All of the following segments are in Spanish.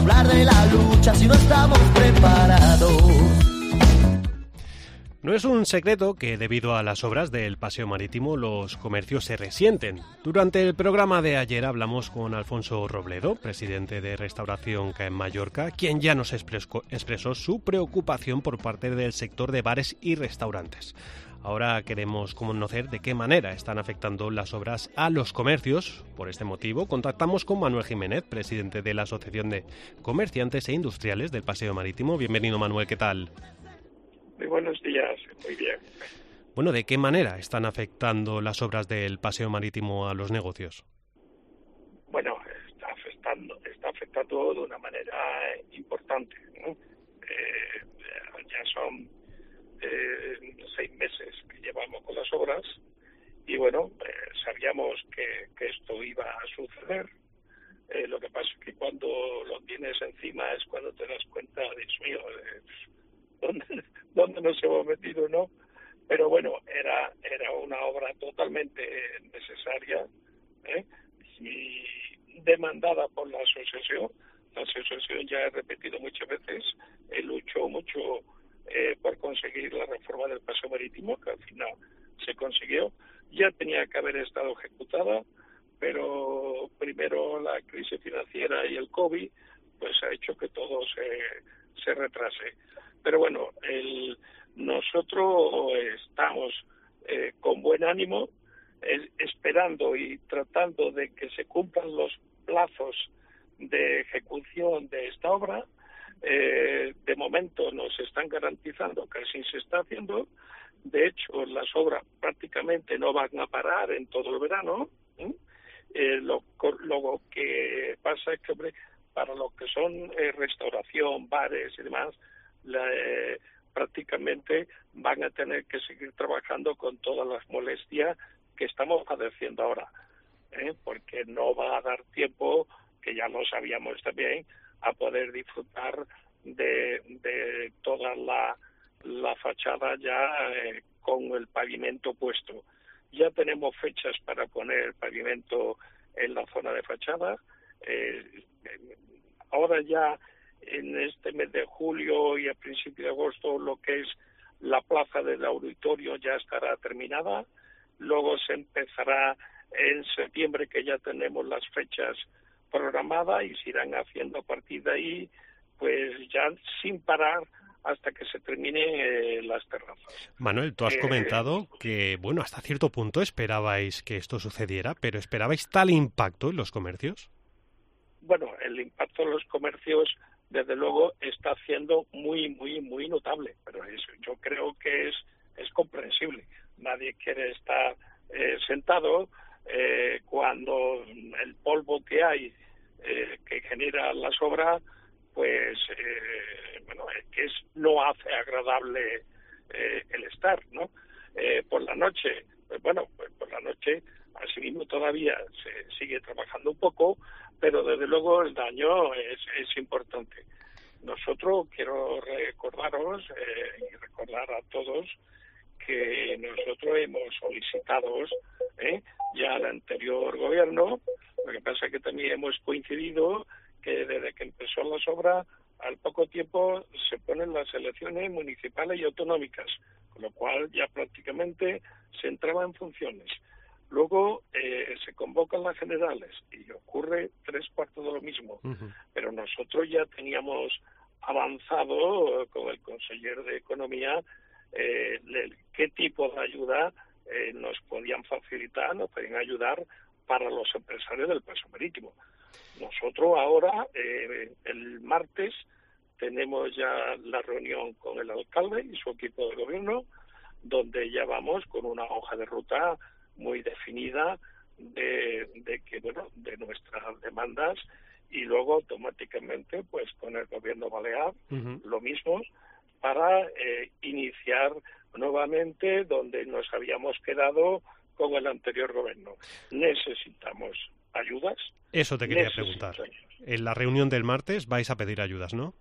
hablar de la lucha si no estamos preparados. No es un secreto que debido a las obras del Paseo Marítimo los comercios se resienten. Durante el programa de ayer hablamos con Alfonso Robledo, presidente de Restauración CAEM Mallorca, quien ya nos expresó su preocupación por parte del sector de bares y restaurantes. Ahora queremos conocer de qué manera están afectando las obras a los comercios. Por este motivo, contactamos con Manuel Jiménez, presidente de la Asociación de Comerciantes e Industriales del Paseo Marítimo. Bienvenido, Manuel, ¿qué tal? Muy buenos días, muy bien. Bueno, ¿de qué manera están afectando las obras del Paseo Marítimo a los negocios? Bueno, está afectando de una manera importante, ¿no? Ya son 6 meses que llevamos con las obras y bueno, sabíamos que esto iba a suceder. Lo que pasa es que cuando lo tienes encima es cuando te das cuenta, Dios mío, ¿dónde nos hemos metido, no? Pero bueno, era una obra totalmente necesaria, y demandada por la asociación. La asociación, ya he repetido muchas veces, luchó mucho por conseguir la reforma del Paseo Marítimo, que al final se consiguió. Ya tenía que haber estado ejecutada, pero primero la crisis financiera y el COVID pues ha hecho que todo se retrase. Pero bueno, nosotros estamos con buen ánimo, esperando y tratando de que se cumplan los plazos de ejecución de esta obra. De momento nos están garantizando que así se está haciendo. De hecho, las obras prácticamente no van a parar en todo el verano. Lo que pasa es que, hombre, para lo que son restauración, bares y demás, prácticamente van a tener que seguir trabajando con todas las molestias que estamos padeciendo ahora, porque no va a dar tiempo, que ya lo sabíamos también, a poder disfrutar de toda la fachada ya con el pavimento puesto. Ya tenemos fechas para poner pavimento en la zona de fachada. Ahora ya en este mes de julio y a principios de agosto lo que es la plaza del auditorio ya estará terminada. Luego se empezará en septiembre, que ya tenemos las fechas programadas, y se irán haciendo a partir de ahí, pues ya sin parar hasta que se terminen las terrazas. Manuel, tú has comentado que, bueno, hasta cierto punto esperabais que esto sucediera, pero ¿esperabais tal impacto en los comercios? Bueno, el impacto en los comercios, desde luego, está siendo muy, muy, muy notable, pero yo creo que es comprensible. Nadie quiere estar sentado cuando el polvo que hay, que genera las obras, pues bueno, es que no hace agradable el estar, ¿no? Por la noche, pues bueno, pues por la noche, así mismo todavía se sigue trabajando un poco, pero desde luego el daño es importante. Nosotros, quiero recordaros y recordar a todos que nosotros hemos solicitado ya al anterior gobierno. Lo que pasa es que también hemos coincidido que desde que empezó las obras, al poco tiempo se ponen las elecciones municipales y autonómicas, con lo cual ya prácticamente se entraba en funciones. Luego se convocan las generales y ocurre 3/4 de lo mismo. Uh-huh. Pero nosotros ya teníamos avanzado con el consejero de Economía qué tipo de ayuda nos podían facilitar, nos podían ayudar para los empresarios del Paseo Marítimo. Nosotros ahora, el martes, tenemos ya la reunión con el alcalde y su equipo de gobierno, donde ya vamos con una hoja de ruta muy definida de nuestras demandas, y luego automáticamente pues con el gobierno balear uh-huh. lo mismo, para iniciar nuevamente donde nos habíamos quedado con el anterior gobierno. Necesitamos ayudas. Eso te quería preguntar. En la reunión del martes vais a pedir ayudas, ¿no?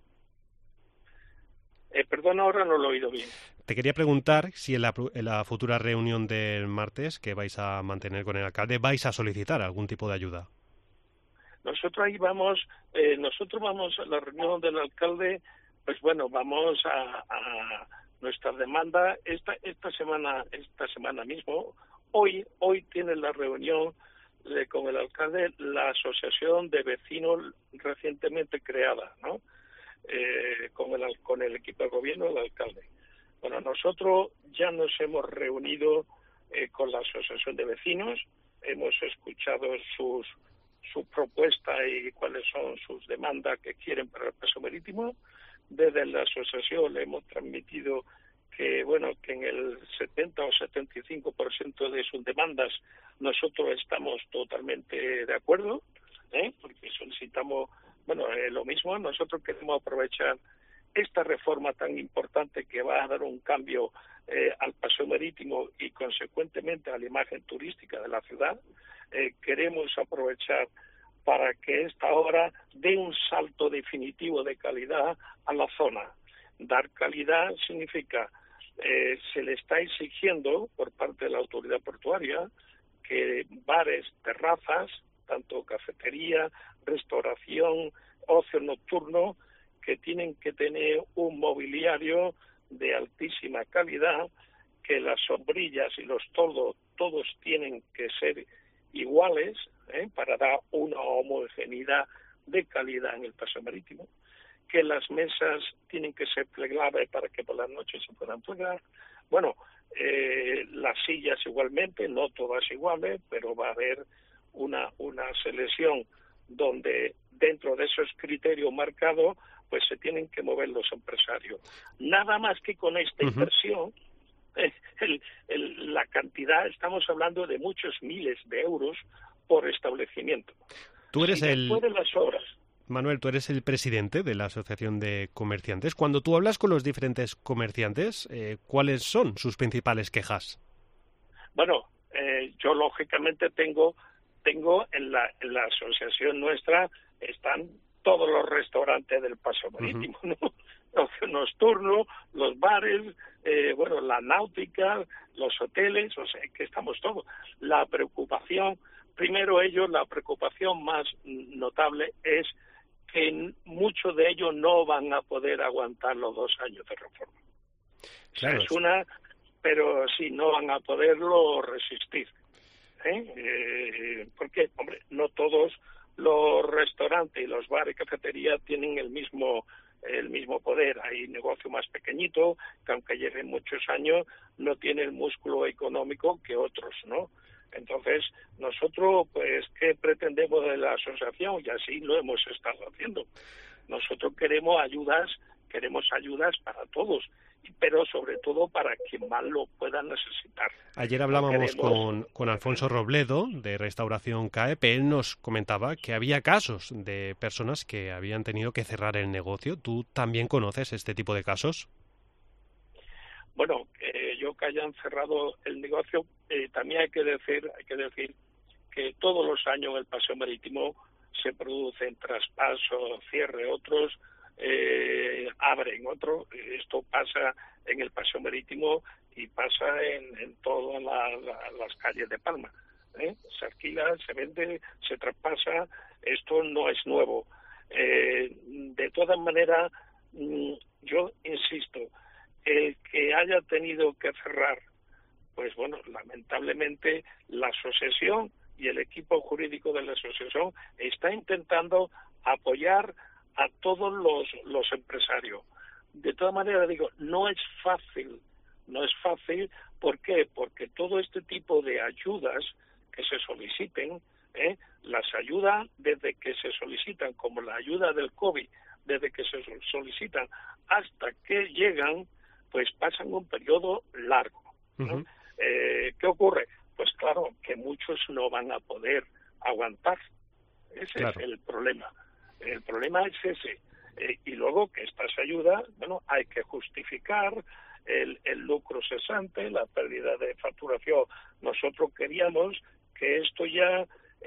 Perdón, ahora no lo he oído bien. Te quería preguntar si en la futura reunión del martes que vais a mantener con el alcalde vais a solicitar algún tipo de ayuda. Nosotros ahí vamos a la reunión del alcalde, pues bueno, vamos a nuestra demanda esta semana mismo. Hoy tiene la reunión con el alcalde la asociación de vecinos recientemente creada, ¿no? Con el equipo de gobierno del alcalde. Bueno, nosotros ya nos hemos reunido con la asociación de vecinos, hemos escuchado su propuesta y cuáles son sus demandas que quieren para el paseo marítimo. Desde la asociación le hemos transmitido que en el 70 o 75% de sus demandas nosotros estamos totalmente de acuerdo, porque solicitamos lo mismo. Nosotros queremos aprovechar esta reforma tan importante que va a dar un cambio al paseo marítimo y consecuentemente a la imagen turística de la ciudad. Queremos aprovechar para que esta obra dé un salto definitivo de calidad a la zona. Dar calidad significa se le está exigiendo por parte de la autoridad portuaria que bares, terrazas, tanto cafetería, restauración, ocio nocturno, que tienen que tener un mobiliario de altísima calidad, que las sombrillas y los toldos todos tienen que ser iguales, para dar una homogeneidad de calidad en el paseo marítimo, que las mesas tienen que ser plegables para que por las noches se puedan plegar. Las sillas igualmente, no todas iguales, pero va a haber una selección donde dentro de esos criterios marcados pues se tienen que mover los empresarios. Nada más que con esta inversión, la cantidad, estamos hablando de muchos miles de euros por establecimiento. Tú eres después de las obras. Manuel, tú eres el presidente de la Asociación de Comerciantes. Cuando tú hablas con los diferentes comerciantes, ¿cuáles son sus principales quejas? Yo lógicamente tengo en la asociación nuestra, están todos los restaurantes del paseo marítimo, ¿no? Ocio nocturno, los bares, la náutica, los hoteles, o sea, que estamos todos. La preocupación más notable es que muchos de ellos no van a poder aguantar los 2 años de reforma. Claro. Pero sí, no van a poderlo resistir. Porque, no todos los restaurantes y los bares y cafeterías tienen el mismo poder. Hay negocio más pequeñito, que aunque lleven muchos años, no tiene el músculo económico que otros, ¿no? Entonces, nosotros, pues, ¿qué pretendemos de la asociación? Y así lo hemos estado haciendo. Nosotros queremos ayudas para todos, pero sobre todo para quien más lo pueda necesitar. Ayer hablábamos con Alfonso Robledo, de Restauración CAEP. Él nos comentaba que había casos de personas que habían tenido que cerrar el negocio. ¿Tú también conoces este tipo de casos? Yo que hayan cerrado el negocio, también hay que decir que todos los años en el paseo marítimo se producen traspasos, cierre, otros abren otro. Esto pasa en el paseo marítimo y pasa en todas las calles de Palma. Se alquila, se vende, se traspasa. Esto no es nuevo. De todas maneras, yo insisto, el que haya tenido que cerrar, pues lamentablemente la asociación y el equipo jurídico de la asociación está intentando apoyar a todos los empresarios. De todas maneras, no es fácil. ¿Por qué? Porque todo este tipo de ayudas que se soliciten, las ayudas desde que se solicitan, como la ayuda del COVID, desde que se solicitan hasta que llegan, pues pasan un periodo largo, ¿no? ¿Qué ocurre? Pues claro, que muchos no van a poder aguantar. Ese es el problema. El problema es ese. Y luego que estas ayudas, hay que justificar el lucro cesante, la pérdida de facturación. Nosotros queríamos que esto ya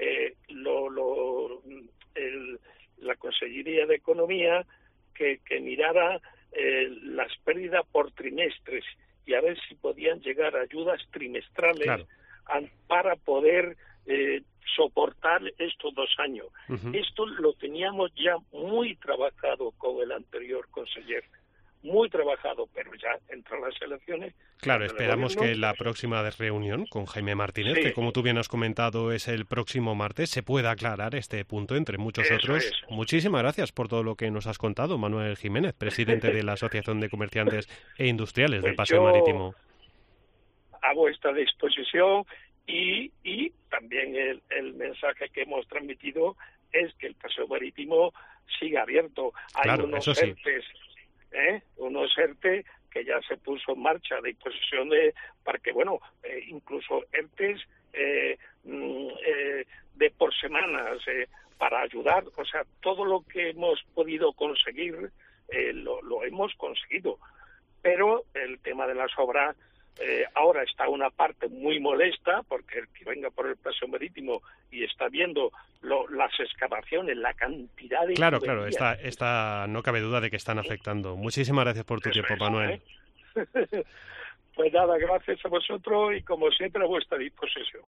la Consejería de Economía que mirara las pérdidas por trimestres y a ver si podían llegar ayudas trimestrales, claro, para poder soportar estos 2 años. Esto lo teníamos ya muy trabajado con el anterior conseller, muy trabajado, pero ya entran las elecciones. Claro, esperamos que la próxima reunión con Jaime Martínez, que como tú bien has comentado es el próximo martes, se pueda aclarar este punto entre muchos otros. Muchísimas gracias por todo lo que nos has contado, Manuel Jiménez, presidente de la Asociación de Comerciantes e Industriales del Paseo Marítimo. A vuestra disposición y también el mensaje que hemos transmitido es que el Paseo Marítimo siga abierto. Hay unos ERTE que ya se puso en marcha a disposición para que, incluso ERTEs de por semanas para ayudar. O sea, todo lo que hemos podido conseguir lo hemos conseguido. Pero el tema de las obras, ahora está una parte muy molesta, porque el que venga por el Paseo Marítimo y está viendo las excavaciones, la cantidad de... Claro, no cabe duda de que están afectando. Muchísimas gracias por tu tiempo, Manuel. Pues nada, gracias a vosotros y como siempre a vuestra disposición.